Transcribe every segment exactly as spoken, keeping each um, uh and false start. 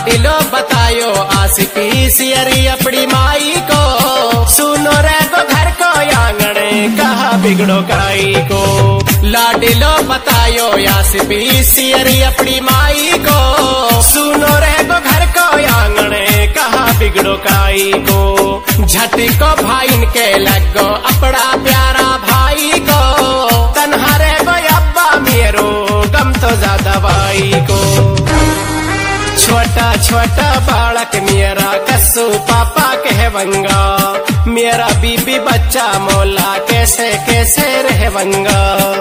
लाडिलो बतायो आसिपी सियरी अपनी माई को, सुनो रे को घर को आंगणे कहा बिगड़ो काई को। लाडिलो बतायो आसिपी सियरी अपनी माई को, सुनो रे को घर को आंगणे कहा बिगड़ो काई को। झटको भाई के लगो अपना प्यारा भाई को, तन्हारे को अब्बा मेरो गम तो ज्यादा भाई को। छोटा छोटा बालक मेरा कसू पापा कहवंगा, मेरा बीबी बच्चा मोला कैसे कैसे रहवंगा।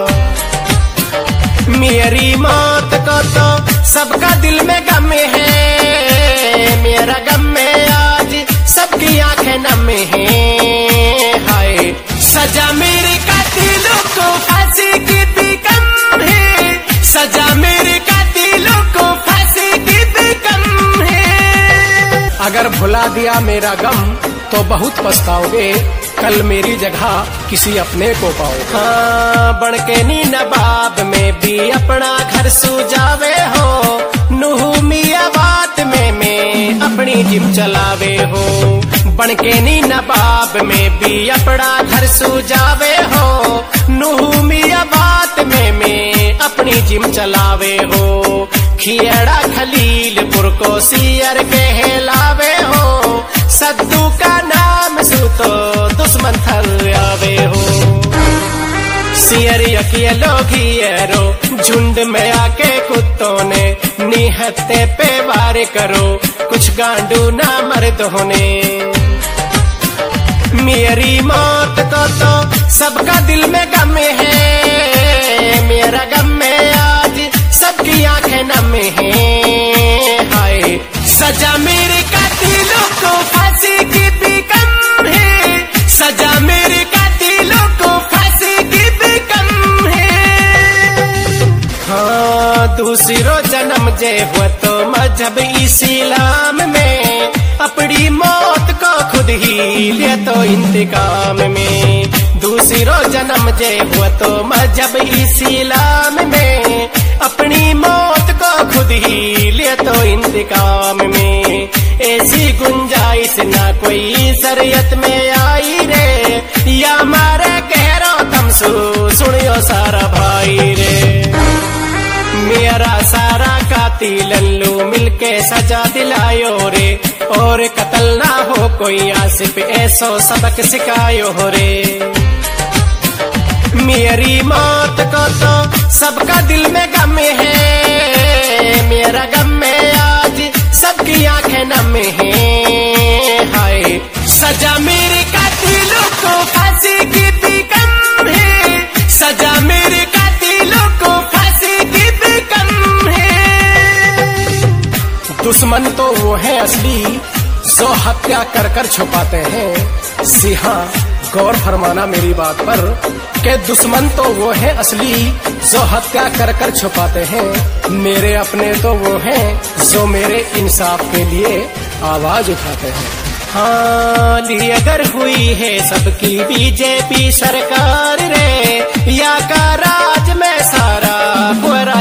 मेरी मौत को तो सबका दिल में गम है, मेरा गम में आज सबकी आंखें नम है। हाय सजा मेरे कातिलों को फांसी की भी कम है, सजा मेरे कातिलों को फांसी की भी कम है। अगर भुला दिया मेरा गम तो बहुत पछताओगे, कल मेरी जगह किसी अपने को पाओगे। हाँ बणके नी नवाब में भी अपना घर सुजावे हो, नूह मियां बात में मैं अपनी जिम चलावे हो। बणके नी नवाब में भी अपना घर सुजावे हो, नूह मियां बात में मैं अपनी जिम चलावे हो। खियड़ा खलीलपुर को सियर कहलावे हो, सद्दू का नाम सुतो दुश्मन थर आवे हो। सियर अकेलो घियरो झुंड में आके कुत्तों ने, निहत्ते पे वार करो कुछ गांडू ना मर्द होने। मेरी मौत को तो सबका दिल में गम है, मेरा गम में आज सबकी आंखें नम है। हाय सजा मेरे कातिलों को फांसी की भी कम है, सजा मेरे कातिलों को फांसी की भी कम है। हाँ दूसरो जन्म जे हुआ तो मजहब इस्लाम में, अपनी मौत को खुद ही ले तो इंतकाम में। दूसरो जन्म जे हुआ तो मजहब इस्लाम में, अपनी मौत को खुद ही ले तो इंतकाम में। ऐसी गुंजाइश ना कोई शरीयत में आई रे, या मारे गहरो तमसु सुनियो सारा भाई रे। मेरा सारा कातिल लल्लू मिलके सजा दिलायो रे, और कत्ल ना हो कोई आसिफ ऐसो सबक सिखायो हो रे। मेरी मौत को तो सबका दिल में गम है, मेरा गम में आज सबकी आंखें नम है। हाय सजा मेरे कातिलों को फांसी की भी कम है, सजा मेरे कातिलों को फांसी की भी कम है। दुश्मन तो वो है असली जो हत्या कर कर छुपाते हैं। जी हाँ गौर फरमाना मेरी बात पर, के दुश्मन तो वो है असली जो हत्या कर कर छुपाते हैं। मेरे अपने तो वो हैं जो मेरे इंसाफ के लिए आवाज उठाते हैं। हाँ ली अगर हुई है सबकी बीजेपी सरकार रे, या का राज में सारा